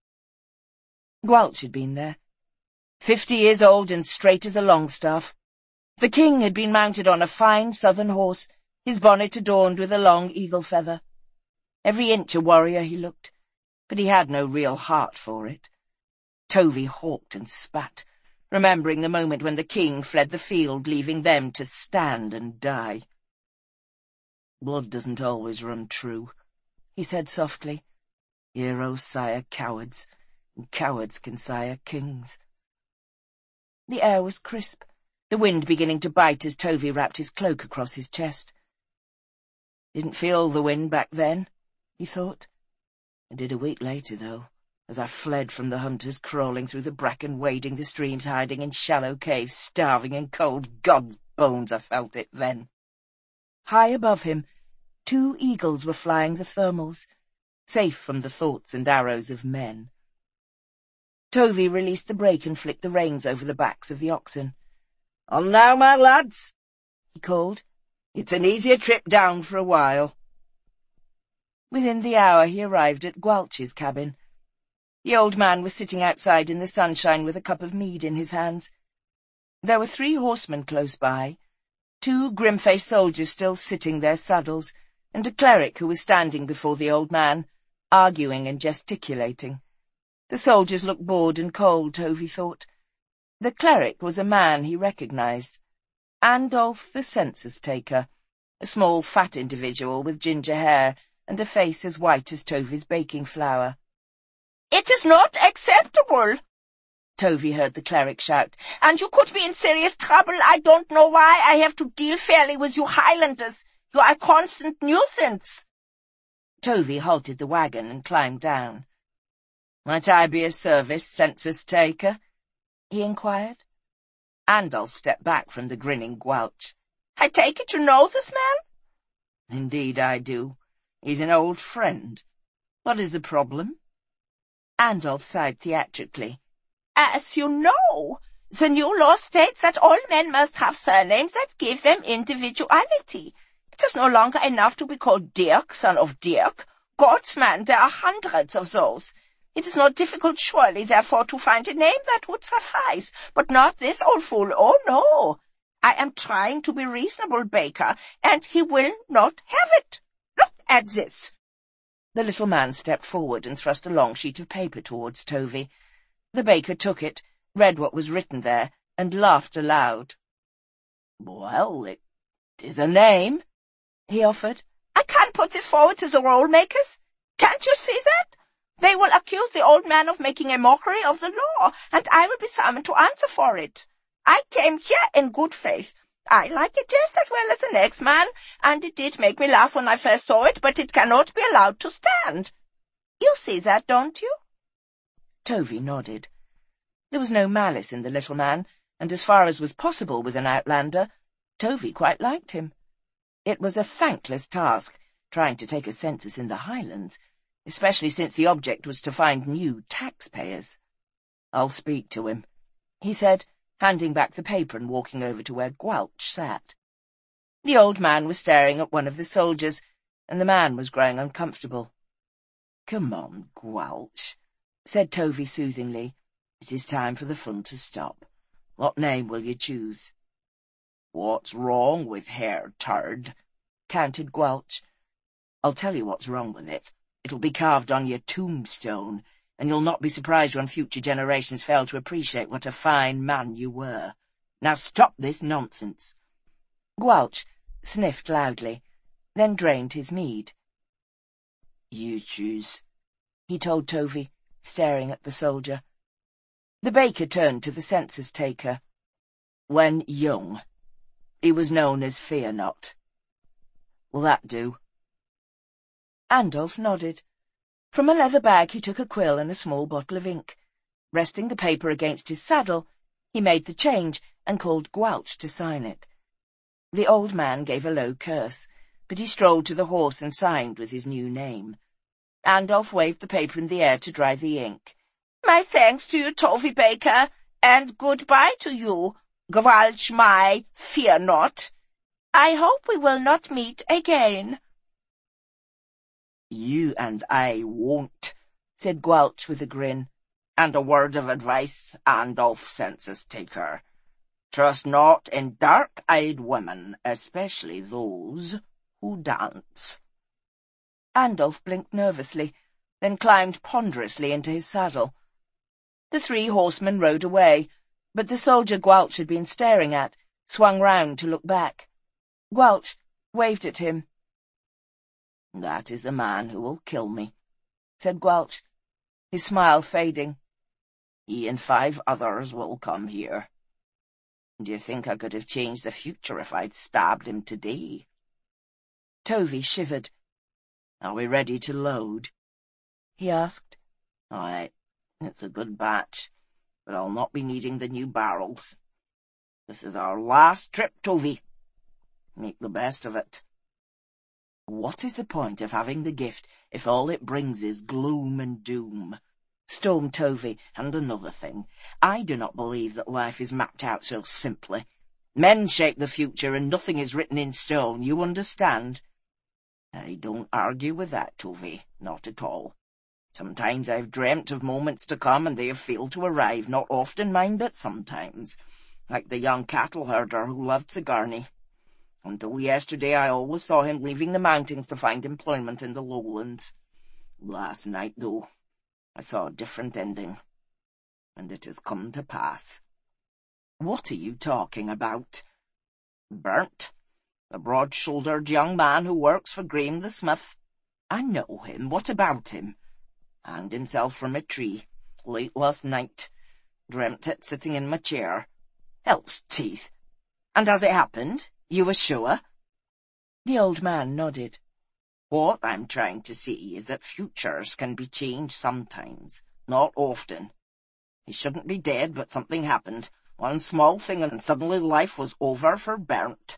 Gwalch had been there. Fifty years old and straight as a longstaff. The king had been mounted on a fine southern horse, his bonnet adorned with a long eagle feather. Every inch a warrior he looked, but he had no real heart for it. Tovey hawked and spat, remembering the moment when the king fled the field, leaving them to stand and die. "Blood doesn't always run true," he said softly. "Heroes sire cowards, and cowards can sire kings." The air was crisp, the wind beginning to bite as Tovey wrapped his cloak across his chest. "Didn't feel the wind back then," he thought. "I did a week later, though, as I fled from the hunters, crawling through the bracken, wading the streams, hiding in shallow caves, starving in cold. God's bones, I felt it then." High above him, two eagles were flying the thermals, safe from the thoughts and arrows of men. Tovey released the brake and flicked the reins over the backs of the oxen. "On now, my lads," he called. "It's an easier trip down for a while." Within the hour he arrived at Gwalch's cabin. The old man was sitting outside in the sunshine with a cup of mead in his hands. There were three horsemen close by, two grim-faced soldiers still sitting their saddles, and a cleric who was standing before the old man, arguing and gesticulating. The soldiers looked bored and cold, Tovey thought. The cleric was a man he recognized. Andolf the census-taker, a small fat individual with ginger hair and a face as white as Tovey's baking flour. "It is not acceptable," Tovey heard the cleric shout, "and you could be in serious trouble. I don't know why I have to deal fairly with you Highlanders. You are a constant nuisance." Tovey halted the wagon and climbed down. "Might I be of service, census-taker?" he inquired. Andolf stepped back from the grinning Gwalch. "I take it you know this man?" "Indeed I do. He's an old friend. What is the problem?" Andolf sighed theatrically. "As you know, the new law states that all men must have surnames that give them individuality. It is no longer enough to be called Dirk, son of Dirk. Godsman, there are hundreds of those. It is not difficult, surely, therefore, to find a name that would suffice. But not this old fool. Oh, no. I am trying to be reasonable, Baker, and he will not have it. Look at this." The little man stepped forward and thrust a long sheet of paper towards Tovey. The baker took it, read what was written there, and laughed aloud. "Well, it is a name," he offered. "I can't put this forward to the roll makers. Can't you see that? They will accuse the old man of making a mockery of the law, and I will be summoned to answer for it. I came here in good faith. I like it just as well as the next man, and it did make me laugh when I first saw it, but it cannot be allowed to stand. You see that, don't you? Tovey nodded. There was no malice in the little man, and as far as was possible with an outlander, Tovey quite liked him. It was a thankless task, trying to take a census in the Highlands, especially since the object was to find new taxpayers. "I'll speak to him," he said, handing back the paper and walking over to where Gouache sat. The old man was staring at one of the soldiers, and the man was growing uncomfortable. "Come on, Gouache," said Tovey soothingly. "It is time for the fun to stop. What name will you choose?" "What's wrong with Herr Turd?" countered Gouache. "I'll tell you what's wrong with it. It'll be carved on your tombstone, and you'll not be surprised when future generations fail to appreciate what a fine man you were. Now stop this nonsense." Gouache sniffed loudly, then drained his mead. "You choose," he told Tovey, staring at the soldier. The baker turned to the census-taker. "When young, he was known as Fear Not. Will that do?" Andolph nodded. From a leather bag he took a quill and a small bottle of ink. Resting the paper against his saddle, he made the change and called Gouache to sign it. The old man gave a low curse, but he strolled to the horse and signed with his new name. Andolph waved the paper in the air to dry the ink. "My thanks to you, Tovey Baker, and goodbye to you, Gouache my Fear Not. I hope we will not meet again." "You and I won't," said Gouache with a grin. "And a word of advice, Andolph census-taker. Trust not in dark-eyed women, especially those who dance." Andolph blinked nervously, then climbed ponderously into his saddle. The three horsemen rode away, but the soldier Gouache had been staring at swung round to look back. Gouache waved at him. "That is the man who will kill me," said Gouache, his smile fading. "He and five others will come here. Do you think I could have changed the future if I'd stabbed him today?" Tovey shivered. "Are we ready to load?" he asked. "Aye, it's a good batch, but I'll not be needing the new barrels. This is our last trip, Tovey. Make the best of it." "What is the point of having the gift if all it brings is gloom and doom?" stormed Tovey. "And another thing, I do not believe that life is mapped out so simply. Men shape the future and nothing is written in stone, you understand?" "I don't argue with that, Tovey, not at all. Sometimes I've dreamt of moments to come and they have failed to arrive, not often, mind, but sometimes, like the young cattle herder who loved Sigourney. Until yesterday I always saw him leaving the mountains to find employment in the lowlands. Last night, though, I saw a different ending, and it has come to pass." "What are you talking about?" "Burnt, the broad-shouldered young man who works for Graham the smith." "I know him. What about him?" "Hanged himself from a tree, late last night. Dreamt it sitting in my chair." "Hell's teeth! And has it happened? You were sure?" The old man nodded. "What I'm trying to say is that futures can be changed sometimes, not often. He shouldn't be dead, but something happened. One small thing, and suddenly life was over for Burnt."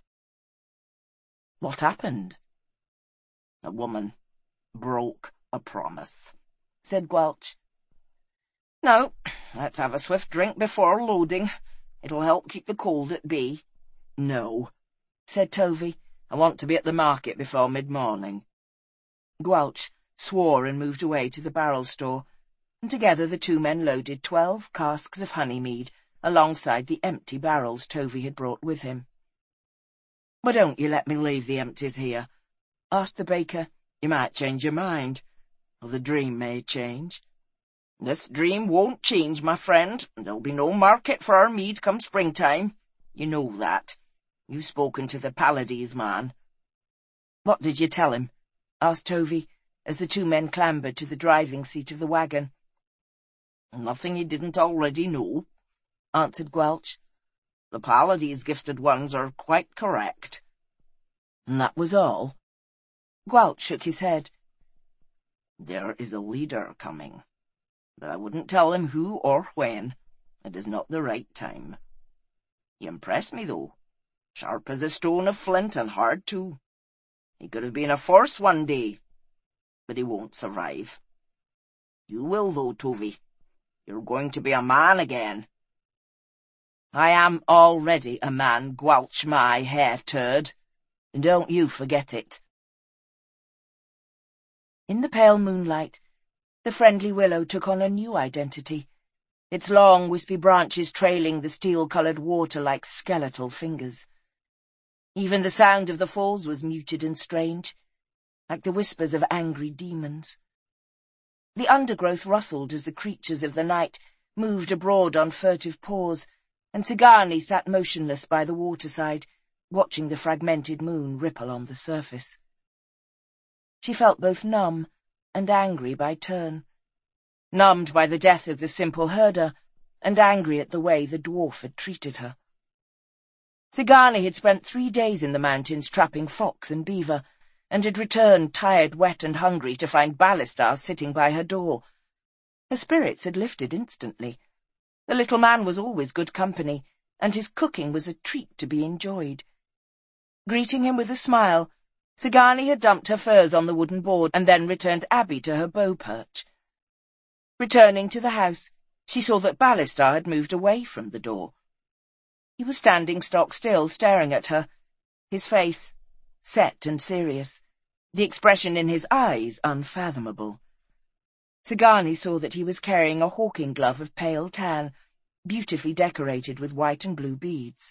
"What happened?" "A woman broke a promise," said Gouache. "Now, let's have a swift drink before loading. It'll help keep the cold at bay." "No," said Tovey. "I want to be at the market before mid-morning." Gouache swore and moved away to the barrel store, and together the two men loaded twelve casks of honey mead alongside the empty barrels Tovey had brought with him. "Why don't you let me leave the empties here?" asked the baker. "You might change your mind, or the dream may change." "This dream won't change, my friend, and there'll be no market for our mead come springtime. You know that. You've spoken to the Pallades man." "What did you tell him?" asked Tovey, as the two men clambered to the driving seat of the wagon. "Nothing he didn't already know," answered Gouache. The Pallades gifted ones are quite correct. And that was all? Gwault shook his head. There is a leader coming, but I wouldn't tell him who or when. It is not the right time. He impressed me, though. Sharp as a stone of flint and hard, too. He could have been a force one day, but he won't survive. You will, though, Tovey. You're going to be a man again. I am already a man, Gwaulch my hair-turd. And don't you forget it. In the pale moonlight, the friendly willow took on a new identity, its long, wispy branches trailing the steel-coloured water like skeletal fingers. Even the sound of the falls was muted and strange, like the whispers of angry demons. The undergrowth rustled as the creatures of the night moved abroad on furtive paws, and Sigourney sat motionless by the waterside, watching the fragmented moon ripple on the surface. She felt both numb and angry by turn, numbed by the death of the simple herder, and angry at the way the dwarf had treated her. Sigourney had spent three days in the mountains trapping fox and beaver, and had returned tired, wet, and hungry to find Ballistar sitting by her door. Her spirits had lifted instantly. The little man was always good company, and his cooking was a treat to be enjoyed. Greeting him with a smile, Sigourney had dumped her furs on the wooden board and then returned Abby to her bow perch. Returning to the house, she saw that Ballistar had moved away from the door. He was standing stock still, staring at her, his face set and serious, the expression in his eyes unfathomable. Sigourney saw that he was carrying a hawking glove of pale tan, beautifully decorated with white and blue beads.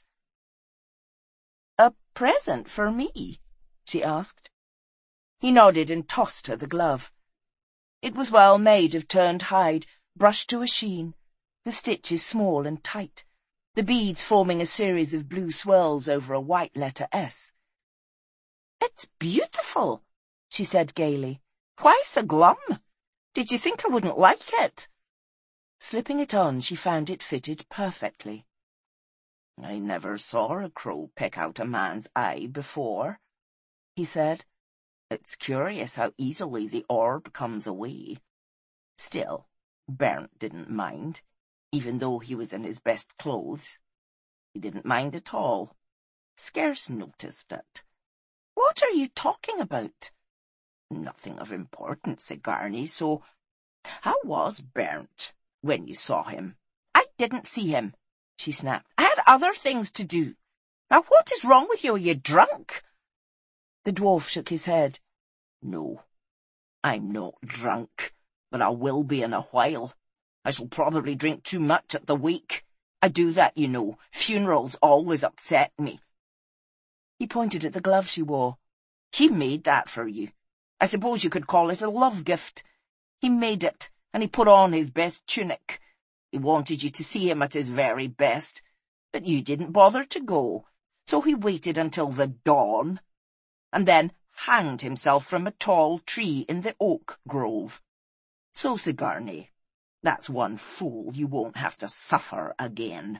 "A present for me?" she asked. He nodded and tossed her the glove. It was well made of turned hide, brushed to a sheen, the stitches small and tight, the beads forming a series of blue swirls over a white letter S. "It's beautiful," she said gaily. "Why so glum? Did you think I wouldn't like it?" Slipping it on, she found it fitted perfectly. "I never saw a crow pick out a man's eye before," he said. "It's curious how easily the orb comes away. Still, Bernt didn't mind, even though he was in his best clothes. He didn't mind at all. Scarce noticed it." "What are you talking about?" "Nothing of importance, Sigourney, so how was Bernt when you saw him?" "I didn't see him," she snapped. "I had other things to do. Now what is wrong with you? Are you drunk?" The dwarf shook his head. "No, I'm not drunk, but I will be in a while. I shall probably drink too much at the wake. I do that, you know. Funerals always upset me." He pointed at the glove she wore. "He made that for you. I suppose you could call it a love gift. He made it, and he put on his best tunic. He wanted you to see him at his very best, but you didn't bother to go, so he waited until the dawn, and then hanged himself from a tall tree in the oak grove. So, Sigourney, that's one fool you won't have to suffer again."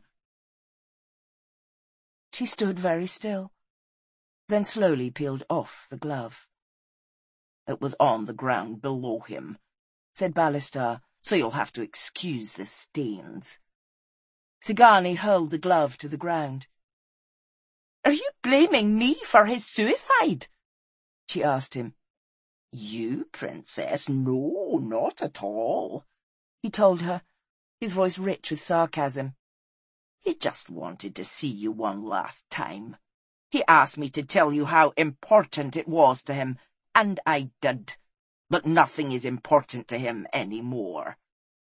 She stood very still, then slowly peeled off the glove. "It was on the ground below him," said Ballistar, "so you'll have to excuse the stains." Sigourney hurled the glove to the ground. "Are you blaming me for his suicide?" she asked him. "You, Princess? No, not at all," he told her, his voice rich with sarcasm. "He just wanted to see you one last time. He asked me to tell you how important it was to him, and I did. But nothing is important to him any more."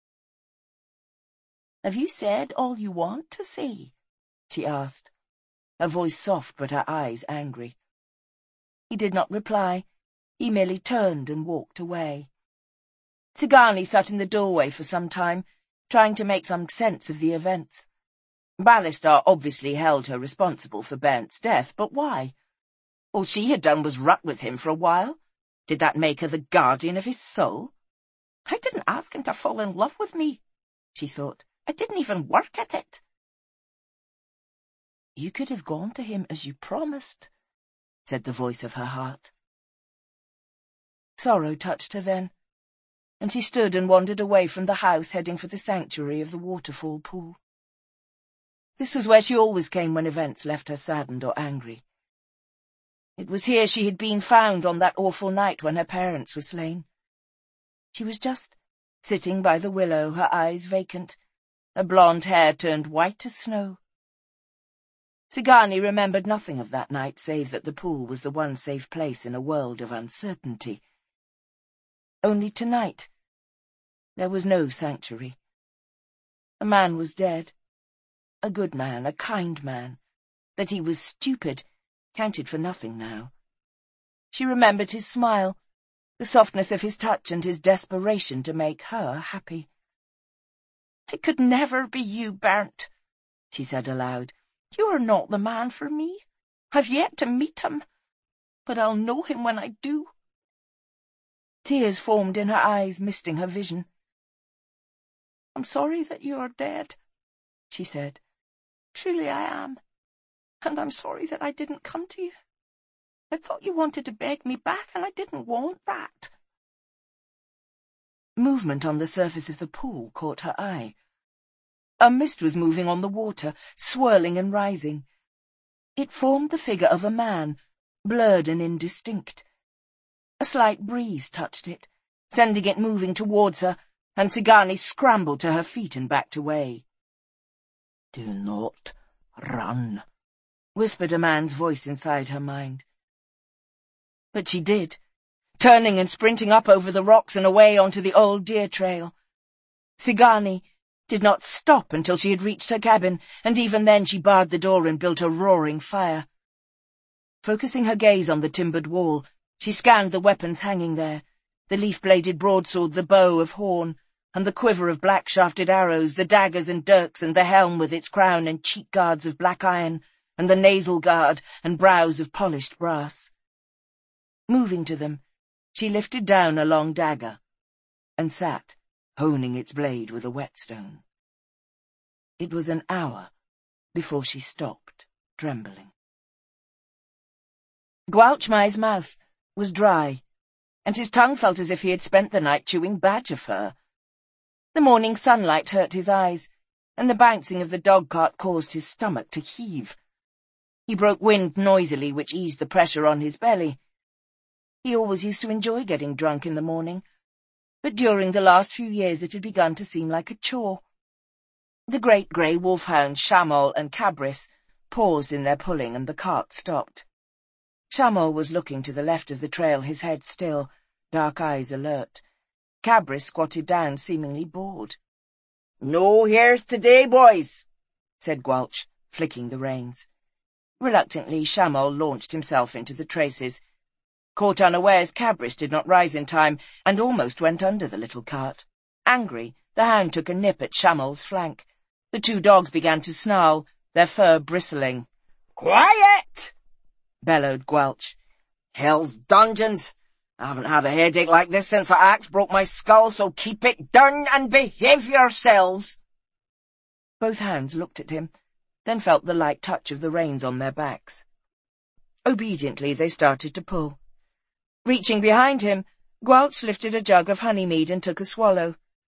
"Have you said all you want to say?" she asked, her voice soft but her eyes angry. He did not reply. He merely turned and walked away. Sigourney sat in the doorway for some time, trying to make some sense of the events. Ballistar obviously held her responsible for Bernt's death, but why? All she had done was rut with him for a while. Did that make her the guardian of his soul? "I didn't ask him to fall in love with me," she thought. "I didn't even work at it." You could have gone to him as you promised, said the voice of her heart. Sorrow touched her then, and she stood and wandered away from the house, heading for the sanctuary of the waterfall pool. This was where she always came when events left her saddened or angry. It was here she had been found on that awful night when her parents were slain. She was just sitting by the willow, her eyes vacant, her blonde hair turned white as snow. Sigani remembered nothing of that night save that the pool was the one safe place in a world of uncertainty. Only tonight there was no sanctuary. A man was dead. A good man, a kind man. That he was stupid counted for nothing now. She remembered his smile, the softness of his touch and his desperation to make her happy. "It could never be you, Bernd," she said aloud. "You are not the man for me. I've yet to meet him, but I'll know him when I do." Tears formed in her eyes, misting her vision. "I'm sorry that you are dead," she said. "Truly I am. And I'm sorry that I didn't come to you. I thought you wanted to beg me back, and I didn't want that." Movement on the surface of the pool caught her eye. A mist was moving on the water, swirling and rising. It formed the figure of a man, blurred and indistinct. A slight breeze touched it, sending it moving towards her, and Sigani scrambled to her feet and backed away. "Do not run," whispered a man's voice inside her mind. But she did, turning and sprinting up over the rocks and away onto the old deer trail. Sigani did not stop until she had reached her cabin, and even then she barred the door and built a roaring fire. Focusing her gaze on the timbered wall, she scanned the weapons hanging there, the leaf-bladed broadsword, the bow of horn, and the quiver of black-shafted arrows, the daggers and dirks, and the helm with its crown and cheek guards of black iron, and the nasal guard and brows of polished brass. Moving to them, she lifted down a long dagger, and sat, honing its blade with a whetstone. It was an hour before she stopped, trembling. Gwalchmai's mouth was dry, and his tongue felt as if he had spent the night chewing badger fur. The morning sunlight hurt his eyes, and the bouncing of the dog-cart caused his stomach to heave. He broke wind noisily, which eased the pressure on his belly. He always used to enjoy getting drunk in the morning, but during the last few years it had begun to seem like a chore. The great grey wolfhounds, Shamol and Cabris, paused in their pulling, and the cart stopped. Shamol was looking to the left of the trail, his head still, dark eyes alert. Cabris squatted down, seemingly bored. "No hares today, boys," said Gwalch, flicking the reins. Reluctantly, Shamol launched himself into the traces. Caught unawares, Cabris did not rise in time, and almost went under the little cart. Angry, the hound took a nip at Shamol's flank. The two dogs began to snarl, their fur bristling. "Quiet!" bellowed Gwalch. "Hell's dungeons! I haven't had a headache like this since the axe broke my skull, so keep it down and behave yourselves." Both hounds looked at him, then felt the light touch of the reins on their backs. Obediently they started to pull. Reaching behind him, Gwalch lifted a jug of honeymead and took a swallow.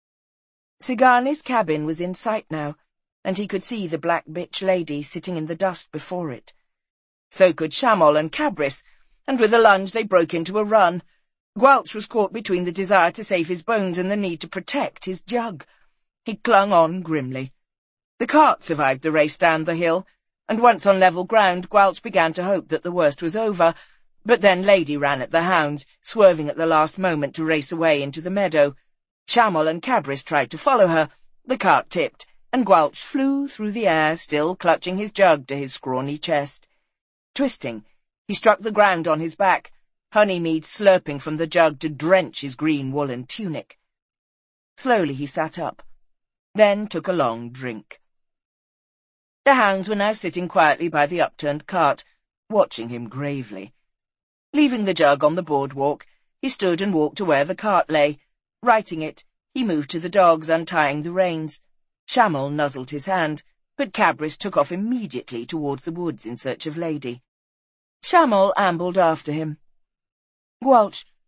Sigani's cabin was in sight now, and he could see the black bitch lady sitting in the dust before it. So could Shamol and Cabris, and with a lunge they broke into a run. Gwalch was caught between the desire to save his bones and the need to protect his jug. He clung on grimly. The cart survived the race down the hill, and once on level ground, Gwalch began to hope that the worst was over, but then Lady ran at the hounds, swerving at the last moment to race away into the meadow. Shamol and Cabris tried to follow her. The cart tipped, and Gwalch flew through the air, still clutching his jug to his scrawny chest. Twisting, he struck the ground on his back, honeymead slurping from the jug to drench his green woolen tunic. Slowly he sat up, then took a long drink. The hounds were now sitting quietly by the upturned cart, watching him gravely. Leaving the jug on the boardwalk, he stood and walked to where the cart lay. Righting it, he moved to the dogs, untying the reins. Shamol nuzzled his hand, but Cabris took off immediately towards the woods in search of Lady. Shamal ambled after him. "Walsh,